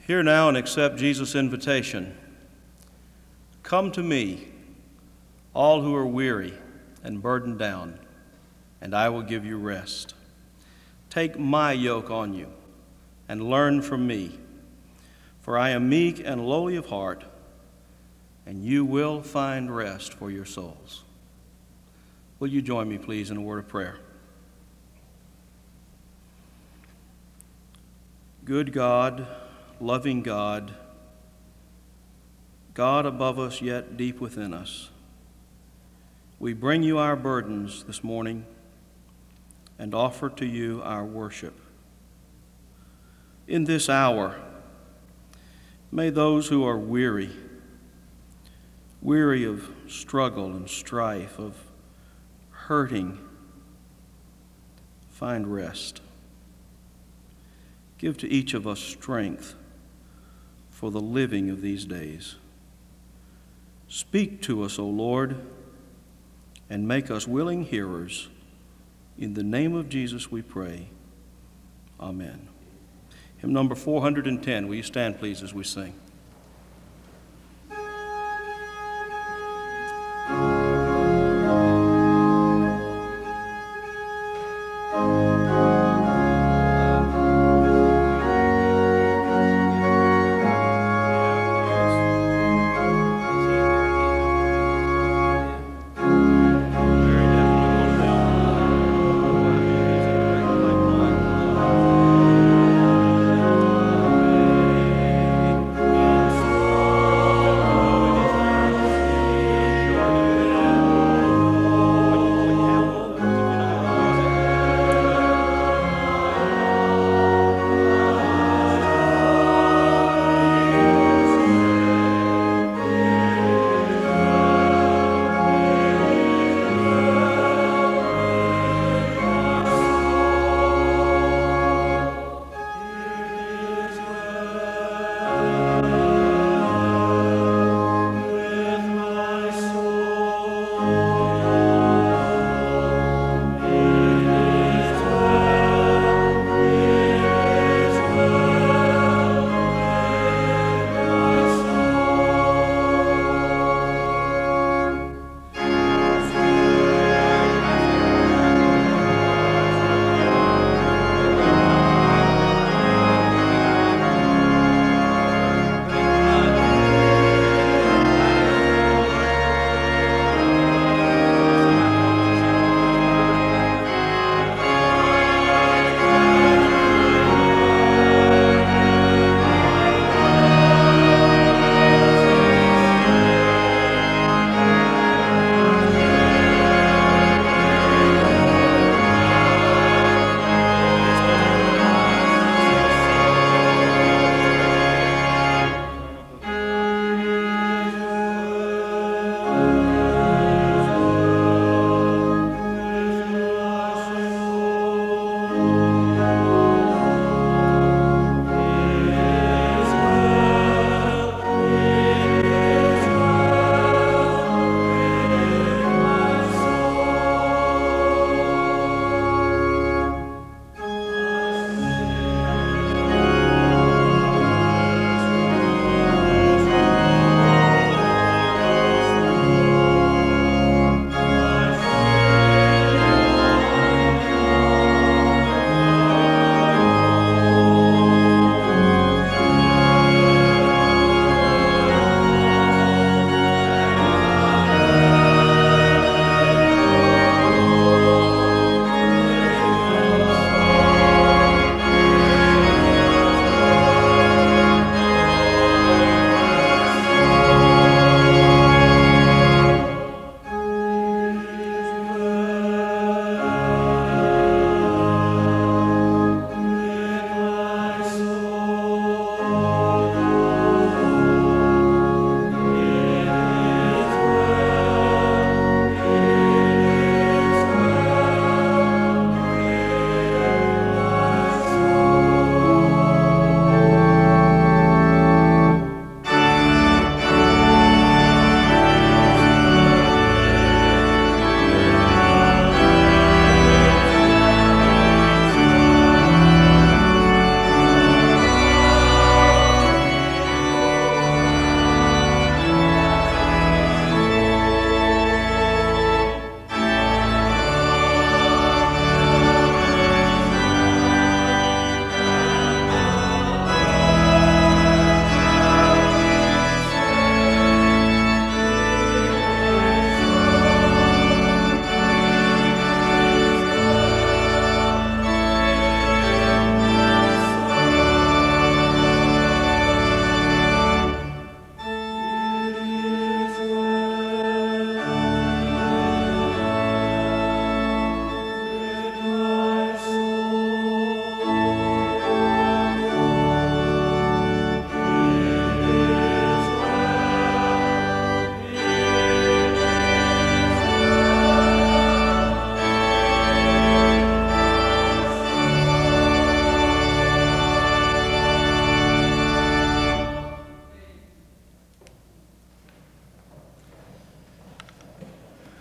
Hear now and accept Jesus' invitation. Come to me, all who are weary and burdened down, and I will give you rest. Take my yoke on you and learn from me, for I am meek and lowly of heart, and you will find rest for your souls. Will you join me, please, in a word of prayer? Good God, loving God, God above us yet deep within us, we bring you our burdens this morning and offer to you our worship. In this hour, may those who are weary of struggle and strife, of hurting, find rest. Give to each of us strength for the living of these days. Speak to us, O Lord, and make us willing hearers. In the name of Jesus we pray. Amen. Hymn number 410. Will you stand, please, as we sing?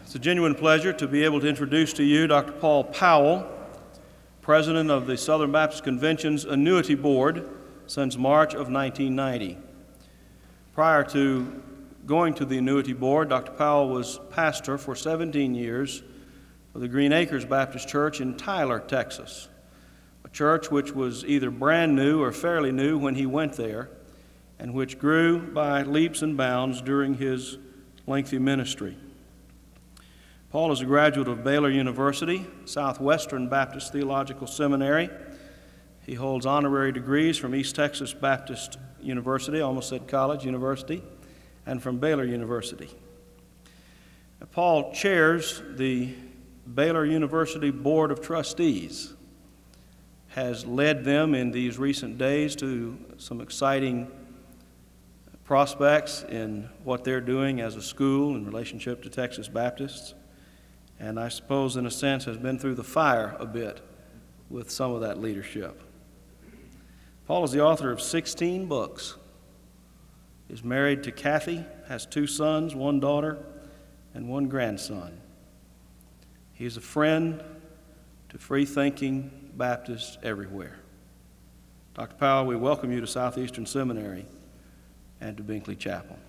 It's a genuine pleasure to be able to introduce to you Dr. Paul Powell, President of the Southern Baptist Convention's Annuity Board since March of 1990. Prior to going to the Annuity Board, Dr. Powell was pastor for 17 years of the Green Acres Baptist Church in Tyler, Texas, a church which was either brand new or fairly new when he went there, and which grew by leaps and bounds during his lengthy ministry. Paul is a graduate of Baylor University, Southwestern Baptist Theological Seminary. He holds honorary degrees from East Texas Baptist University, I almost said college, university, and from Baylor University. Paul chairs the Baylor University Board of Trustees, has led them in these recent days to some exciting prospects in what they're doing as a school in relationship to Texas Baptists, and I suppose in a sense has been through the fire a bit with some of that leadership. Paul is the author of 16 books, is married to Kathy, has 2 sons, 1 daughter, and 1 grandson. He is a friend to free-thinking Baptists everywhere. Dr. Powell, we welcome you to Southeastern Seminary and to Binkley Chapel.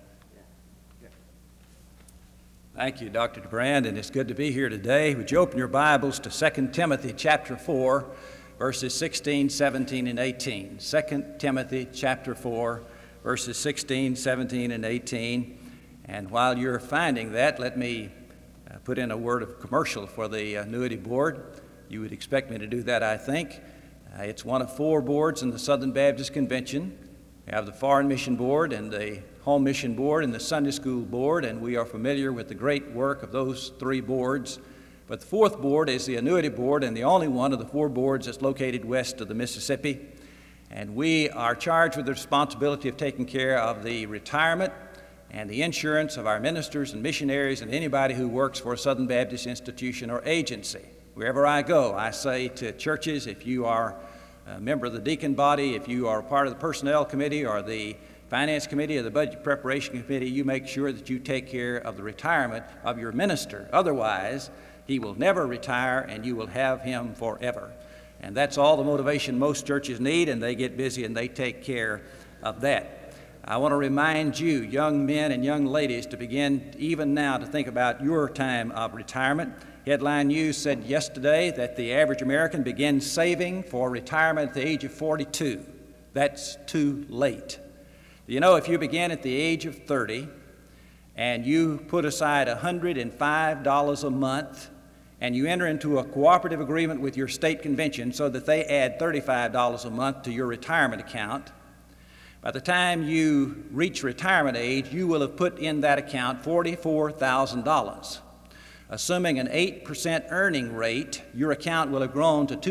Thank you, Dr. DeBrand, and it's good to be here today. Would you open your Bibles to 2 Timothy chapter 4, verses 16, 17, and 18. 2 Timothy chapter 4, verses 16, 17, and 18. And while you're finding that, let me put in a word of commercial for the Annuity Board. You would expect me to do that, I think. It's one of 4 boards in the Southern Baptist Convention. We have the Foreign Mission Board and the Home Mission Board and the Sunday School Board, and we are familiar with the great work of those 3 boards. But the 4th board is the Annuity Board, and the only one of the 4 boards that's located west of the Mississippi. And we are charged with the responsibility of taking care of the retirement and the insurance of our ministers and missionaries and anybody who works for a Southern Baptist institution or agency. Wherever I go, I say to churches, if you are a member of the deacon body, if you are a part of the personnel committee or the finance committee or the budget preparation committee, you make sure that you take care of the retirement of your minister. Otherwise, he will never retire and you will have him forever. And that's all the motivation most churches need, and they get busy and they take care of that. I want to remind you, young men and young ladies, to begin even now to think about your time of retirement. Headline News said yesterday that the average American begins saving for retirement at the age of 42. That's too late. You know, if you begin at the age of 30 and you put aside $105 a month and you enter into a cooperative agreement with your state convention so that they add $35 a month to your retirement account, by the time you reach retirement age, you will have put in that account $44,000. Assuming an 8% earning rate, your account will have grown to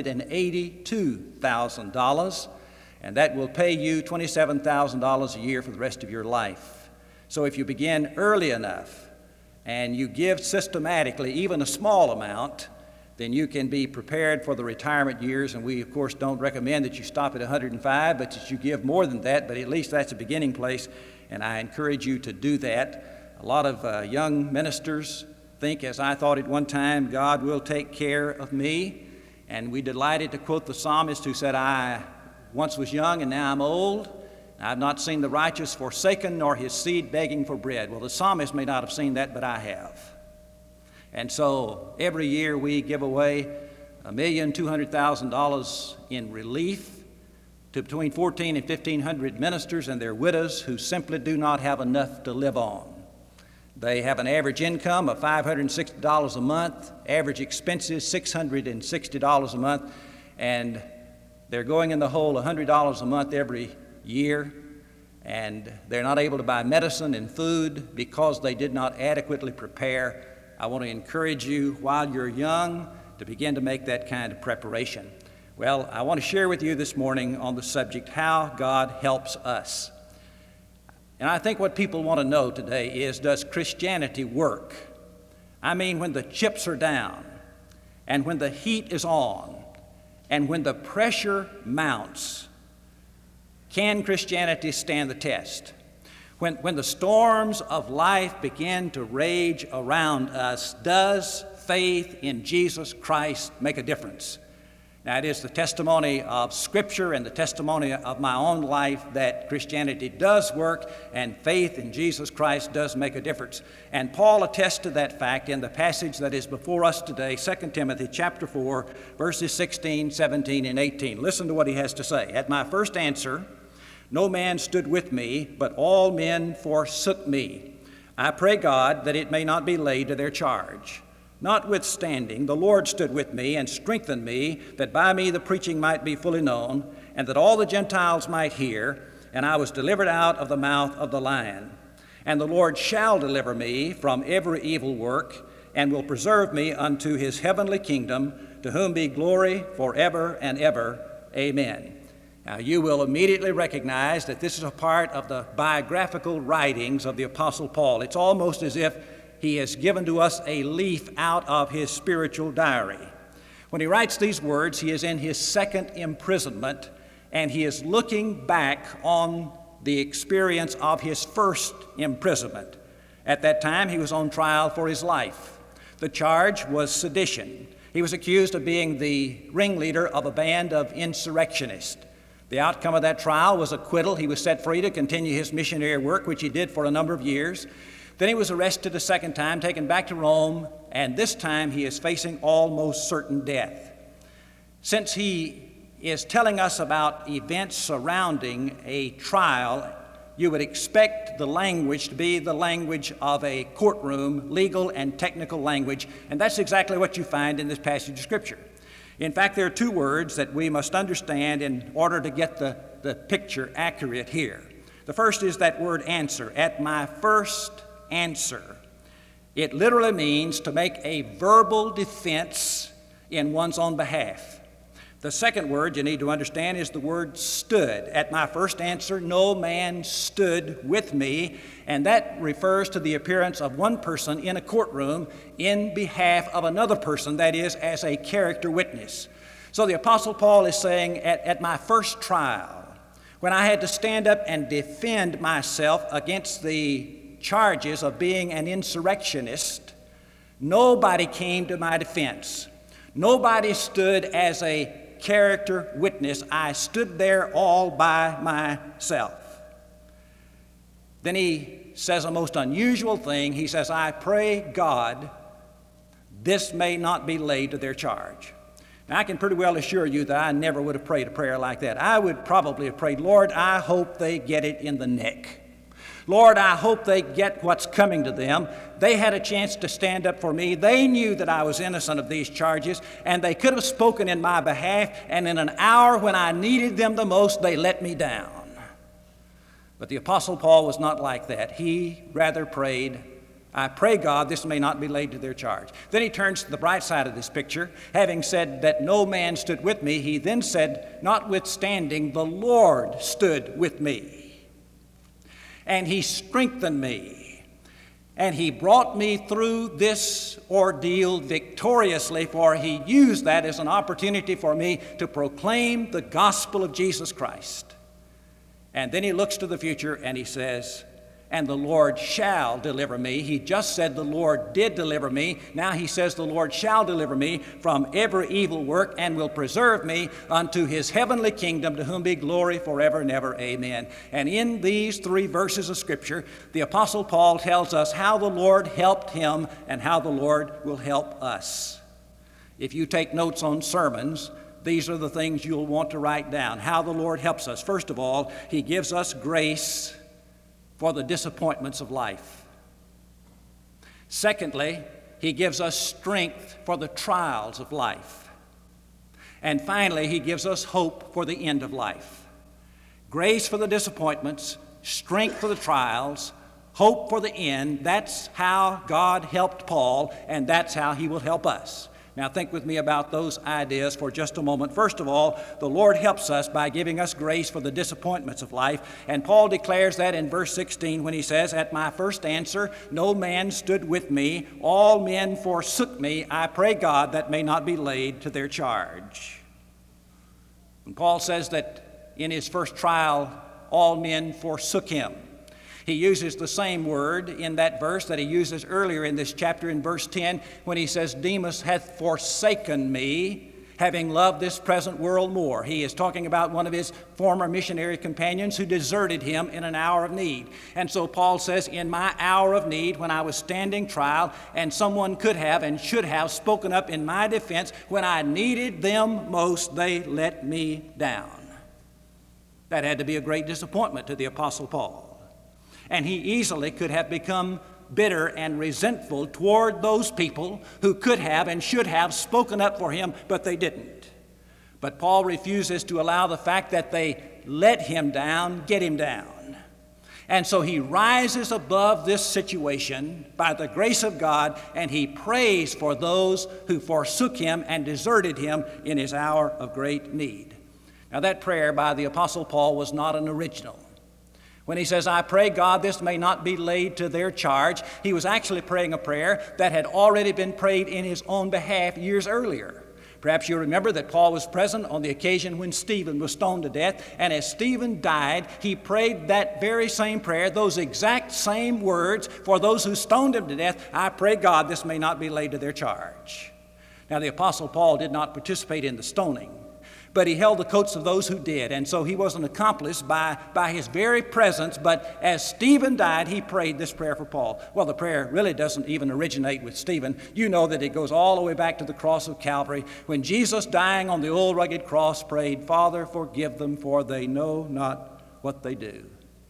$282,000, and that will pay you $27,000 a year for the rest of your life. So if you begin early enough and you give systematically even a small amount, then you can be prepared for the retirement years. And we, of course, don't recommend that you stop at 105, but that you give more than that, but at least that's a beginning place, and I encourage you to do that. A lot of young ministers think, as I thought at one time, God will take care of me. And we delighted to quote the psalmist who said, I once was young and now I'm old. I've not seen the righteous forsaken nor his seed begging for bread. Well, the psalmist may not have seen that, but I have. And so every year we give away $1,200,000 in relief to between 1,400 and 1,500 ministers and their widows who simply do not have enough to live on. They have an average income of $560 a month, average expenses $660 a month, and they're going in the hole $100 a month every year, and they're not able to buy medicine and food because they did not adequately prepare. I want to encourage you while you're young to begin to make that kind of preparation. Well, I want to share with you this morning on the subject, how God helps us. And I think what people want to know today is, does Christianity work? I mean, when the chips are down, and when the heat is on, and when the pressure mounts, can Christianity stand the test? When the storms of life begin to rage around us, does faith in Jesus Christ make a difference? Now, it is the testimony of Scripture and the testimony of my own life that Christianity does work and faith in Jesus Christ does make a difference. And Paul attests to that fact in the passage that is before us today, 2 Timothy chapter 4, verses 16, 17, and 18. Listen to what he has to say. At my first answer, no man stood with me, but all men forsook me. I pray God that it may not be laid to their charge. Notwithstanding, the Lord stood with me and strengthened me, that by me the preaching might be fully known, and that all the Gentiles might hear, and I was delivered out of the mouth of the lion. And the Lord shall deliver me from every evil work, and will preserve me unto his heavenly kingdom, to whom be glory forever and ever. Amen. Now, you will immediately recognize that this is a part of the biographical writings of the Apostle Paul. It's almost as if he has given to us a leaf out of his spiritual diary. When he writes these words, he is in his second imprisonment, and he is looking back on the experience of his first imprisonment. At that time, he was on trial for his life. The charge was sedition. He was accused of being the ringleader of a band of insurrectionists. The outcome of that trial was acquittal. He was set free to continue his missionary work, which he did for a number of years. Then he was arrested a second time, taken back to Rome, and this time he is facing almost certain death. Since he is telling us about events surrounding a trial, you would expect the language to be the language of a courtroom, legal and technical language, and that's exactly what you find in this passage of Scripture. In fact, there are two words that we must understand in order to get the picture accurate here. The first is that word answer. At my first answer. It literally means to make a verbal defense in one's own behalf. The second word you need to understand is the word stood. At my first answer, no man stood with me, and that refers to the appearance of one person in a courtroom in behalf of another person, that is, as a character witness. So the Apostle Paul is saying, at my first trial, when I had to stand up and defend myself against the charges of being an insurrectionist, nobody came to my defense. Nobody stood as a character witness. I stood there all by myself. Then he says a most unusual thing. He says, I pray God this may not be laid to their charge. Now, I can pretty well assure you that I never would have prayed a prayer like that. I would probably have prayed, Lord, I hope they get it in the neck. Lord, I hope they get what's coming to them. They had a chance to stand up for me. They knew that I was innocent of these charges, and they could have spoken in my behalf, and in an hour when I needed them the most, they let me down. But the Apostle Paul was not like that. He rather prayed, I pray God this may not be laid to their charge. Then he turns to the bright side of this picture. Having said that no man stood with me, he then said, notwithstanding, the Lord stood with me. And he strengthened me, and he brought me through this ordeal victoriously, for he used that as an opportunity for me to proclaim the gospel of Jesus Christ. And then he looks to the future and he says, and the Lord shall deliver me. He just said the Lord did deliver me. Now he says the Lord shall deliver me from every evil work and will preserve me unto his heavenly kingdom, to whom be glory forever and ever. Amen. And in these three verses of Scripture, the Apostle Paul tells us how the Lord helped him and how the Lord will help us. If you take notes on sermons, these are the things you'll want to write down. How the Lord helps us. First of all, he gives us grace for the disappointments of life. Secondly, he gives us strength for the trials of life. And finally, he gives us hope for the end of life. Grace for the disappointments, strength for the trials, hope for the end. That's how God helped Paul, and that's how he will help us. Now think with me about those ideas for just a moment. First of all, the Lord helps us by giving us grace for the disappointments of life. And Paul declares that in verse 16 when he says, at my first answer, no man stood with me. All men forsook me. I pray God that may not be laid to their charge. And Paul says that in his first trial, all men forsook him. He uses the same word in that verse that he uses earlier in this chapter in verse 10 when he says, Demas hath forsaken me, having loved this present world more. He is talking about one of his former missionary companions who deserted him in an hour of need. And so Paul says, in my hour of need, when I was standing trial, and someone could have and should have spoken up in my defense, when I needed them most, they let me down. That had to be a great disappointment to the Apostle Paul. And he easily could have become bitter and resentful toward those people who could have and should have spoken up for him, but they didn't. But Paul refuses to allow the fact that they let him down get him down. And so he rises above this situation by the grace of God, and he prays for those who forsook him and deserted him in his hour of great need. Now, that prayer by the Apostle Paul was not an original. When he says, I pray God this may not be laid to their charge, he was actually praying a prayer that had already been prayed in his own behalf years earlier. Perhaps you remember that Paul was present on the occasion when Stephen was stoned to death, and as Stephen died, he prayed that very same prayer, those exact same words for those who stoned him to death, I pray God this may not be laid to their charge. Now, the Apostle Paul did not participate in the stoning, but he held the coats of those who did, and so he was an accomplice by his very presence. But as Stephen died, he prayed this prayer for Paul. Well, the prayer really doesn't even originate with Stephen. You know that it goes all the way back to the cross of Calvary, when Jesus, dying on the old rugged cross, prayed, Father, forgive them, for they know not what they do.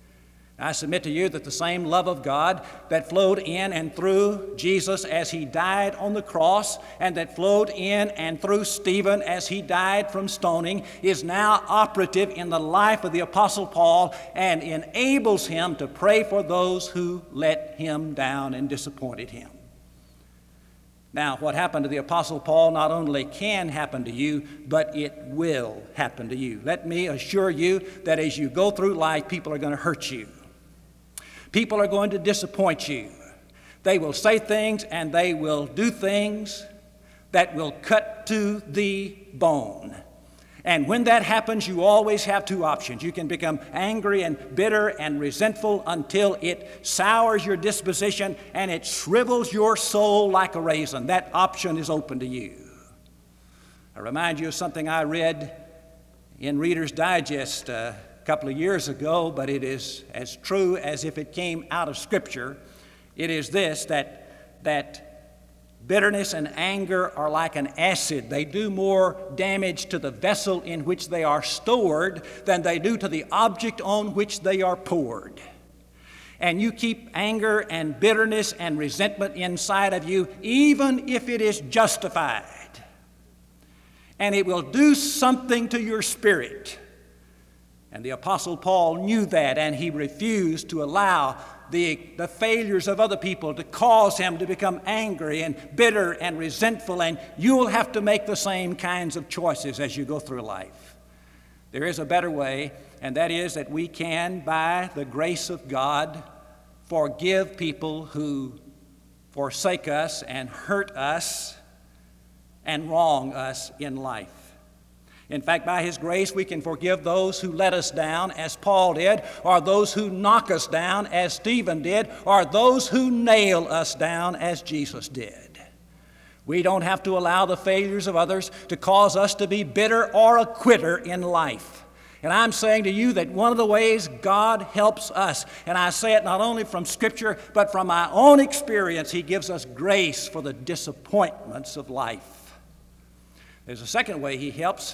I submit to you that the same love of God that flowed in and through Jesus as he died on the cross, and that flowed in and through Stephen as he died from stoning, is now operative in the life of the Apostle Paul and enables him to pray for those who let him down and disappointed him. Now, what happened to the Apostle Paul not only can happen to you, but it will happen to you. Let me assure you that as you go through life, people are going to hurt you. People are going to disappoint you. They will say things and they will do things that will cut to the bone. And when that happens, you always have two options. You can become angry and bitter and resentful until it sours your disposition and it shrivels your soul like a raisin. That option is open to you. I remind you of something I read in Reader's Digest a couple of years ago, but it is as true as if it came out of Scripture. It is this, that bitterness and anger are like an acid. They do more damage to the vessel in which they are stored than they do to the object on which they are poured. And you keep anger and bitterness and resentment inside of you, even if it is justified. And it will do something to your spirit. And the Apostle Paul knew that, and he refused to allow the failures of other people to cause him to become angry and bitter and resentful, and you'll have to make the same kinds of choices as you go through life. There is a better way, and that is that we can, by the grace of God, forgive people who forsake us and hurt us and wrong us in life. In fact, by His grace, we can forgive those who let us down, as Paul did, or those who knock us down, as Stephen did, or those who nail us down, as Jesus did. We don't have to allow the failures of others to cause us to be bitter or a quitter in life. And I'm saying to you that one of the ways God helps us, and I say it not only from Scripture, but from my own experience, He gives us grace for the disappointments of life. There's a second way He helps.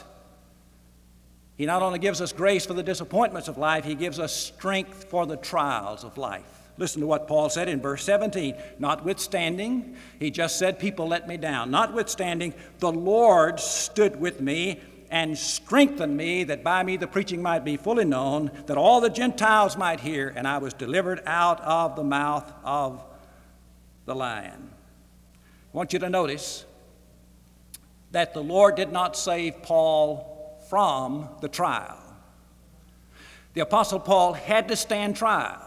He not only gives us grace for the disappointments of life, He gives us strength for the trials of life. Listen to what Paul said in verse 17. Notwithstanding, he just said, people let me down. Notwithstanding, the Lord stood with me and strengthened me, that by me the preaching might be fully known, that all the Gentiles might hear, and I was delivered out of the mouth of the lion. I want you to notice that the Lord did not save Paul from the trial. The Apostle Paul had to stand trial.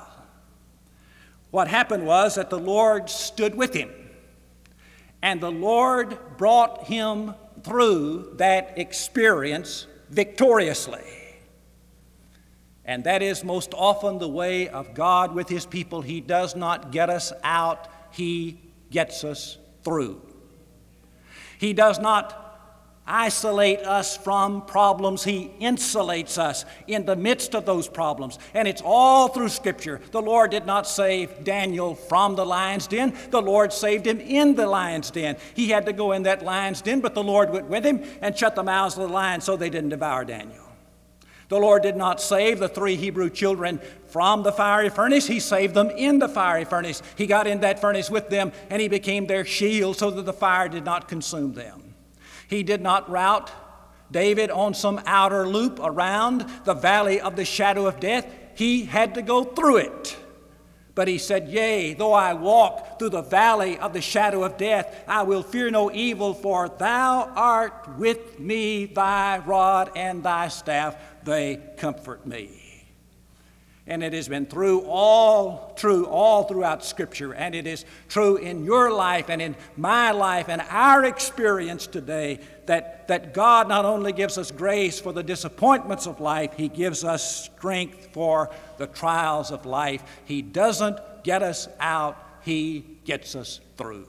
What happened was that the Lord stood with him, and the Lord brought him through that experience victoriously. And that is most often the way of God with His people. He does not get us out, He gets us through. He does not isolate us from problems. He insulates us in the midst of those problems. And it's all through Scripture. The Lord did not save Daniel from the lion's den. The Lord saved him in the lion's den. He had to go in that lion's den, but the Lord went with him and shut the mouths of the lions so they didn't devour Daniel. The Lord did not save the 3 Hebrew children from the fiery furnace. He saved them in the fiery furnace. He got in that furnace with them, and He became their shield so that the fire did not consume them. He did not rout David on some outer loop around the valley of the shadow of death. He had to go through it. But He said, "Yea, though I walk through the valley of the shadow of death, I will fear no evil, for Thou art with me, Thy rod and Thy staff, they comfort me." And it has been true all throughout Scripture, and it is true in your life and in my life and our experience today that God not only gives us grace for the disappointments of life, He gives us strength for the trials of life. He doesn't get us out, He gets us through.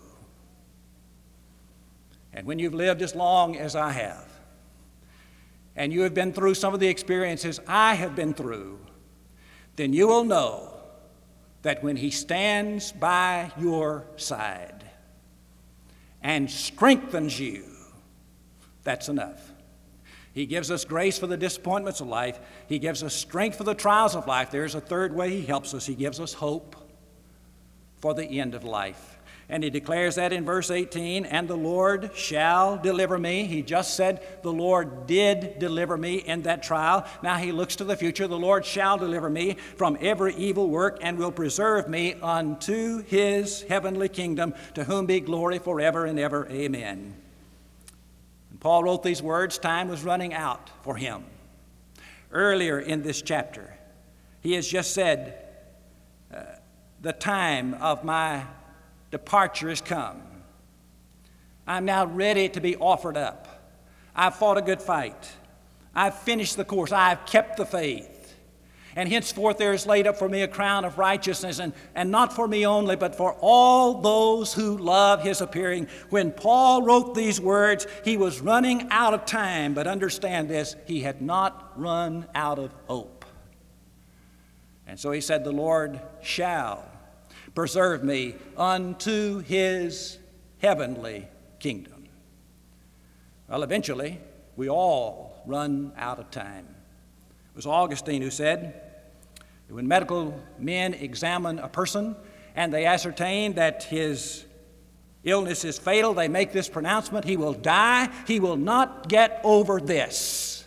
And when you've lived as long as I have, and you have been through some of the experiences I have been through, then you will know that when He stands by your side and strengthens you, that's enough. He gives us grace for the disappointments of life. He gives us strength for the trials of life. There's a third way He helps us. He gives us hope for the end of life. And He declares that in verse 18, "And the Lord shall deliver me." He just said the Lord did deliver me in that trial. Now He looks to the future. "The Lord shall deliver me from every evil work and will preserve me unto His heavenly kingdom, to whom be glory forever and ever. Amen." When Paul wrote these words, time was running out for him. Earlier in this chapter, he has just said, "The time of my departure has come. I'm now ready to be offered up. I've fought a good fight. I've finished the course. I've kept the faith. And henceforth there is laid up for me a crown of righteousness, and not for me only, but for all those who love His appearing." When Paul wrote these words, he was running out of time, but understand this, he had not run out of hope. And so he said, "The Lord shall preserve me unto His heavenly kingdom." Well, eventually, we all run out of time. It was Augustine who said that when medical men examine a person and they ascertain that his illness is fatal, they make this pronouncement: "He will die. He will not get over this."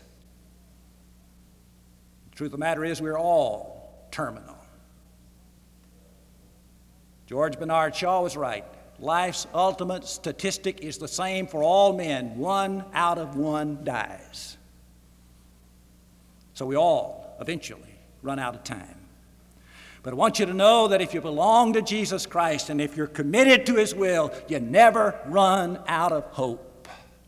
The truth of the matter is, we're all terminal. George Bernard Shaw was right. Life's ultimate statistic is the same for all men. 1 out of 1 dies. So we all eventually run out of time. But I want you to know that if you belong to Jesus Christ and if you're committed to His will, you never run out of hope.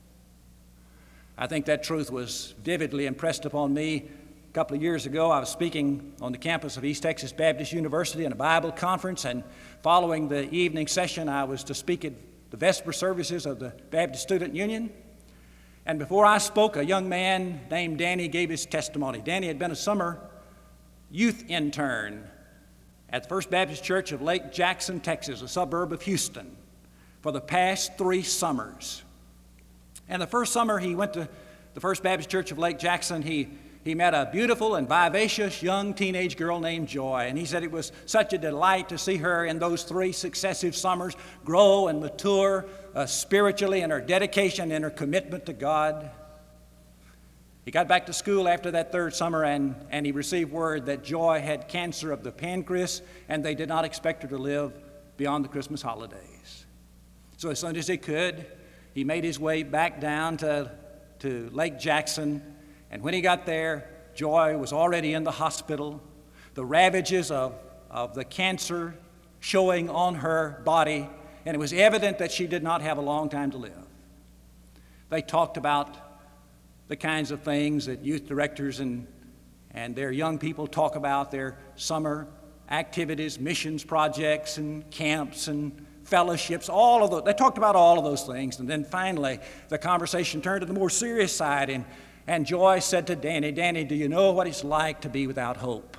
I think that truth was vividly impressed upon me. A couple of years ago, I was speaking on the campus of East Texas Baptist University in a Bible conference, and following the evening session, I was to speak at the vesper services of the Baptist Student Union. And before I spoke, a young man named Danny gave his testimony. Danny had been a summer youth intern at the First Baptist Church of Lake Jackson, Texas, a suburb of Houston, for the past 3 summers. And the first summer he went to the First Baptist Church of Lake Jackson, he met a beautiful and vivacious young teenage girl named Joy. And he said it was such a delight to see her in those 3 successive summers grow and mature spiritually in her dedication and her commitment to God. He got back to school after that 3rd summer, and he received word that Joy had cancer of the pancreas, and they did not expect her to live beyond the Christmas holidays. So as soon as he could, he made his way back down to Lake Jackson. And when he got there, Joy was already in the hospital, the ravages of the cancer showing on her body, and it was evident that she did not have a long time to live. They talked about the kinds of things that youth directors and and their young people talk about their summer activities, missions projects, and camps, and fellowships, all of those. They talked about all of those things, and then finally the conversation turned to the more serious side, and Joy said to Danny, "Danny, do you know what it's like to be without hope?"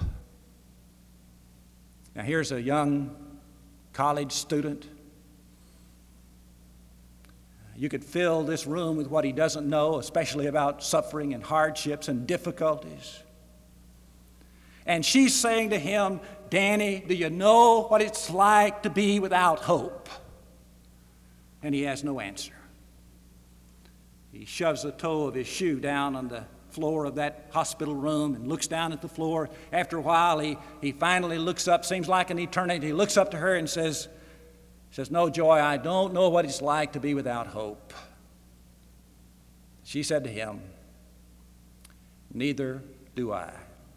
Now here's a young college student. You could fill this room with what he doesn't know, especially about suffering and hardships and difficulties. And she's saying to him, "Danny, do you know what it's like to be without hope?" And he has no answer. He shoves the toe of his shoe down on the floor of that hospital room and looks down at the floor. After a while, he finally looks up, seems like an eternity. He looks up to her and says, "No, Joy, I don't know what it's like to be without hope." She said to him, "Neither do I."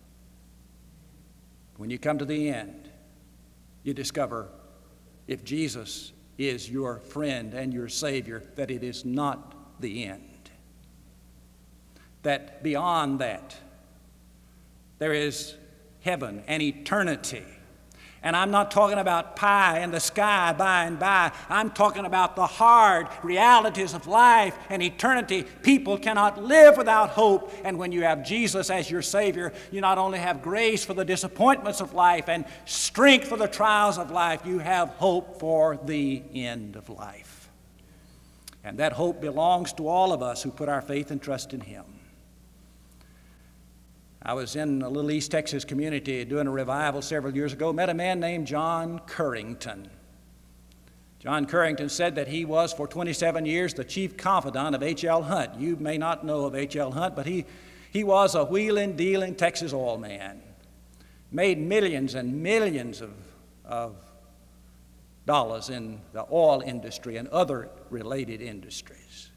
When you come to the end, you discover, if Jesus is your friend and your Savior, that it is not the end. That beyond that, there is heaven and eternity. And I'm not talking about pie in the sky by and by. I'm talking about the hard realities of life and eternity. People cannot live without hope. And when you have Jesus as your Savior, you not only have grace for the disappointments of life and strength for the trials of life, you have hope for the end of life. And that hope belongs to all of us who put our faith and trust in Him. I was in a little East Texas community doing a revival several years ago, met a man named John Currington. John Currington said that he was for 27 years the chief confidant of H.L. Hunt. You may not know of H.L. Hunt, but he was a wheeling, dealing Texas oil man. Made millions and millions of dollars in the oil industry and other related industries.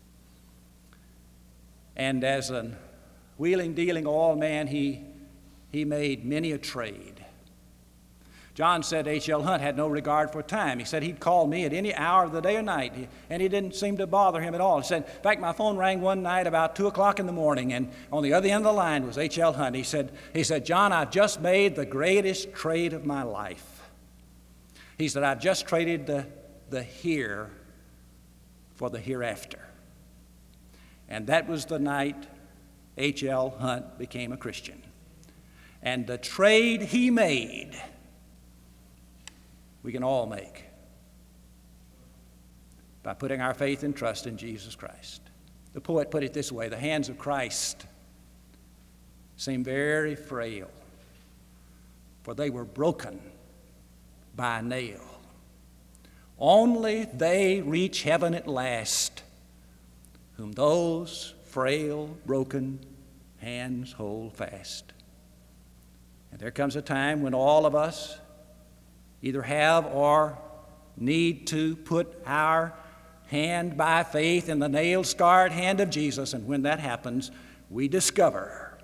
And as an wheeling, dealing oil man, he made many a trade. John said H.L. Hunt had no regard for time. He said he'd call me at any hour of the day or night, and it didn't seem to bother him at all. He said, in fact, my phone rang one night about 2 o'clock in the morning, and on the other end of the line was H.L. Hunt. He said, "John, I've just made the greatest trade of my life." He said, "I've just traded the here for the hereafter." And that was the night H.L. Hunt became a Christian. And the trade he made, we can all make by putting our faith and trust in Jesus Christ. The poet put it this way: the hands of Christ seem very frail, for they were broken by a nail. Only they reach heaven at last, whom those frail, broken hands hold fast. And there comes a time when all of us either have or need to put our hand by faith in the nail-scarred hand of Jesus, and when that happens, we discover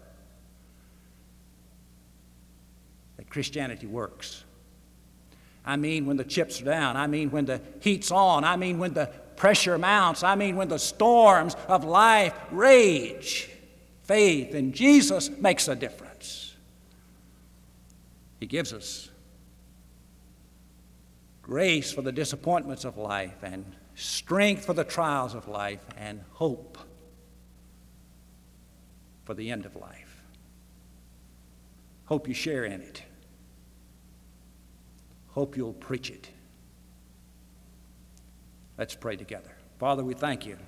that Christianity works. I mean when the chips are down. I mean when the heat's on. I mean when the pressure mounts. I mean when the storms of life rage. Faith in Jesus makes a difference. He gives us grace for the disappointments of life, and strength for the trials of life, and hope for the end of life. Hope you share in it. Hope you'll preach it. Let's pray together. Father, we thank you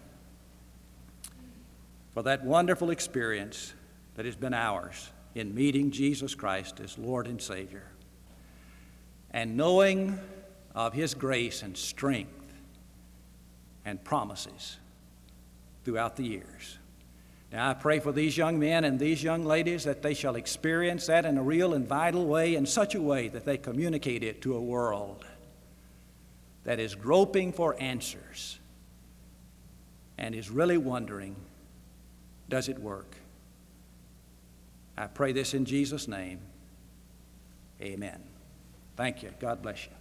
for that wonderful experience that has been ours in meeting Jesus Christ as Lord and Savior, and knowing of His grace and strength and promises throughout the years. Now I pray for these young men and these young ladies that they shall experience that in a real and vital way, in such a way that they communicate it to a world that is groping for answers and is really wondering, does it work? I pray this in Jesus' name. Amen. Thank you. God bless you.